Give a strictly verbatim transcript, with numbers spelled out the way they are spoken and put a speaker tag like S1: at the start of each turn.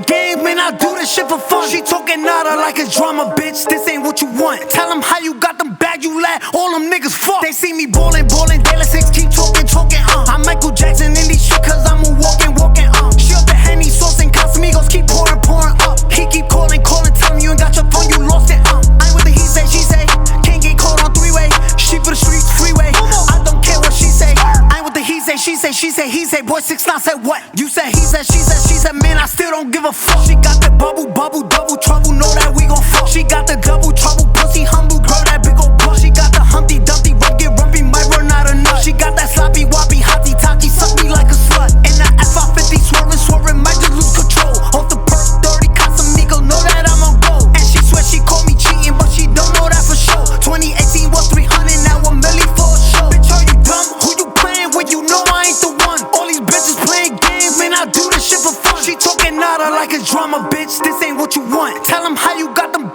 S1: games, man, I do this shit for fun. She talking nada like a drama, bitch, this ain't what you want. Tell them how you got them bag, you laugh, all them niggas fuck. They see me ballin', ballin', daily six, keep talking, talking, uh I'm Michael Jackson in these shit, cause I'm a walking, walking, uh She up the Henny, sauce and Casamigos, keep pouring, pouring up. He keep calling, calling, tell him you ain't got your phone, you lost it, uh I ain't with the he say, she say, can't get caught on three-way. She for the streets, freeway, I don't care what she say. I ain't with the he say, she say, she say, he say, boy six nine said what? You said, he said, she said, she said, man, I still don't give a fuck. She got the bubble, bubble, double trouble, know that we gon' fuck. She got the double trouble, pussy humble, girl, that big ol' butt. She got the Humpty Dumpty, rub get rumpy, might run out of nut. She got that sloppy, woppy, hotty, tocky, suck me like a slut. And that F five fifty swerving, swerving, might just lose control. Off the perk, dirty Casamigos, know that I'm on go. And she swear she caught me cheating, but she don't know that for sure. twenty eighteen was three hundred, now a milli for a show. Bitch, are you dumb? Who you playing with? You know I ain't the one. All these bitches playing games, man, I do this shit for fun. She talking nada like a drama, bitch, this ain't what you want. Tell them how you got them